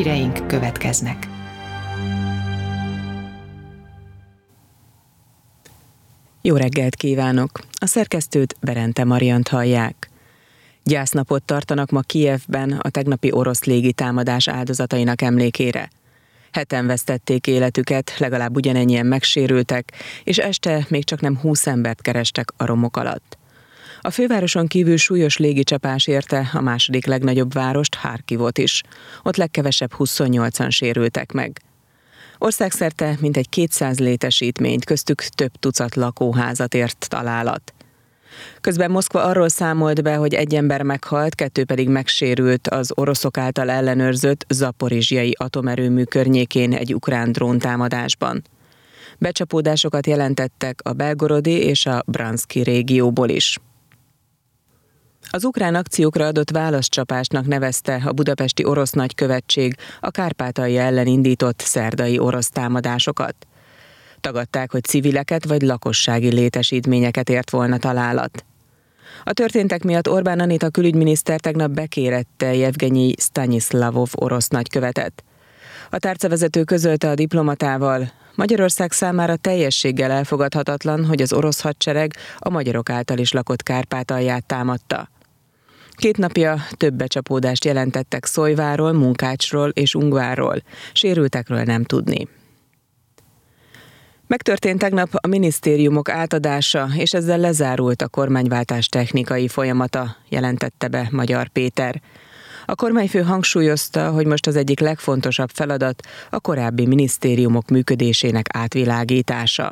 híreink következnek. Jó reggelt kívánok! A szerkesztőt, Berente Mariant hallják. Gyásznapot tartanak ma Kijevben a tegnapi orosz légitámadás áldozatainak emlékére. 7-en vesztették életüket, legalább ugyanennyien megsérültek, és este még csaknem 20 embert kerestek a romok alatt. A fővároson kívül súlyos légicsapás érte a második legnagyobb várost, Harkivot is. Ott legkevesebb 28-an sérültek meg. Országszerte mintegy 200 létesítményt, köztük több tucat lakóházat ért találat. Közben Moszkva arról számolt be, hogy 1 ember meghalt, 2 pedig megsérült az oroszok által ellenőrzött Zaporizsjai atomerőmű környékén egy ukrán dróntámadásban. Becsapódásokat jelentettek a Belgorodi és a Branszki régióból is. Az ukrán akciókra adott válaszcsapásnak nevezte a budapesti orosz nagykövetség a Kárpátalja ellen indított szerdai orosz támadásokat. Tagadták, hogy civileket vagy lakossági létesítményeket ért volna találat. A történtek miatt Orbán Anita külügyminiszter tegnap bekérette Jevgenyi Sztanyszlavov orosz nagykövetet. A tárcavezető közölte a diplomatával: Magyarország számára teljességgel elfogadhatatlan, hogy az orosz hadsereg a magyarok által is lakott Kárpátalját támadta. 2 napja több becsapódást jelentettek Szolyváról, Munkácsról és Ungvárról, sérültekről nem tudni. Megtörtént tegnap a minisztériumok átadása, és ezzel lezárult a kormányváltás technikai folyamata, jelentette be Magyar Péter. A kormányfő hangsúlyozta, hogy most az egyik legfontosabb feladat a korábbi minisztériumok működésének átvilágítása.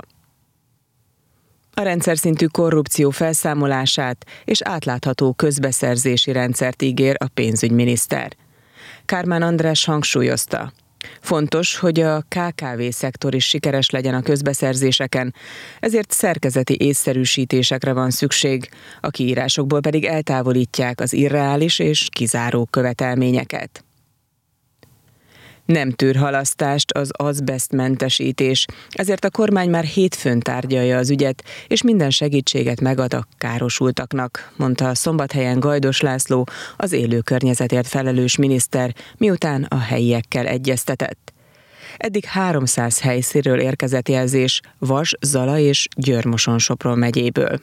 A rendszerszintű korrupció felszámolását és átlátható közbeszerzési rendszert ígér a pénzügyminiszter. Kármán András hangsúlyozta: fontos, hogy a KKV-szektor is sikeres legyen a közbeszerzéseken, ezért szerkezeti észszerűsítésekre van szükség, a kiírásokból pedig eltávolítják az irreális és kizáró követelményeket. Nem tűr halasztást az azbesztmentesítés, ezért a kormány már hétfőn tárgyalja az ügyet, és minden segítséget megad a károsultaknak, mondta Szombathelyen Gajdos László, az élő környezetért felelős miniszter, miután a helyiekkel egyeztetett. Eddig 300 helyszínről érkezett jelzés Vas, Zala és Győr-Moson-Sopron megyéből.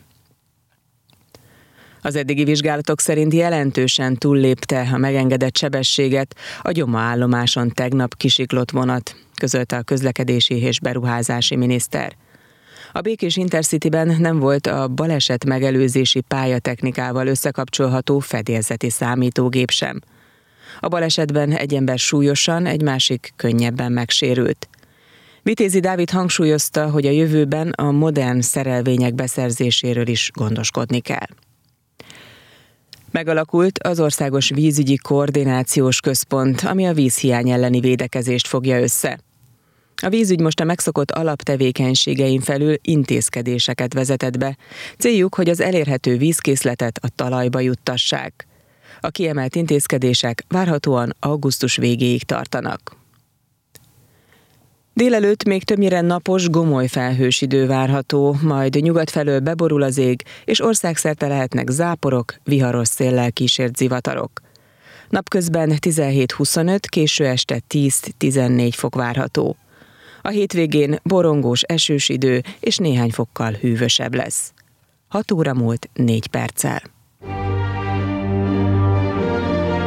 Az eddigi vizsgálatok szerint jelentősen túllépte a megengedett sebességet a Gyoma állomáson tegnap kisiklott vonat, közölte a közlekedési és beruházási miniszter. A Békés Intercityben nem volt a baleset megelőzési pályatechnikával összekapcsolható fedélzeti számítógép sem. A balesetben 1 ember súlyosan, egy másik könnyebben megsérült. Vitézi Dávid hangsúlyozta, hogy a jövőben a modern szerelvények beszerzéséről is gondoskodni kell. Megalakult az Országos Vízügyi Koordinációs Központ, ami a vízhiány elleni védekezést fogja össze. A vízügy most a megszokott alaptevékenységein felül intézkedéseket vezetett be, céljuk, hogy az elérhető vízkészletet a talajba juttassák. A kiemelt intézkedések várhatóan augusztus végéig tartanak. Délelőtt még többnyire napos, gomoly felhős idő várható, majd nyugat felől beborul az ég, és országszerte lehetnek záporok, viharos széllel kísért zivatarok. Napközben 17-25, késő este 10-14 fok várható. A hétvégén borongós, esős idő és néhány fokkal hűvösebb lesz. 6 óra múlt 4 perccel.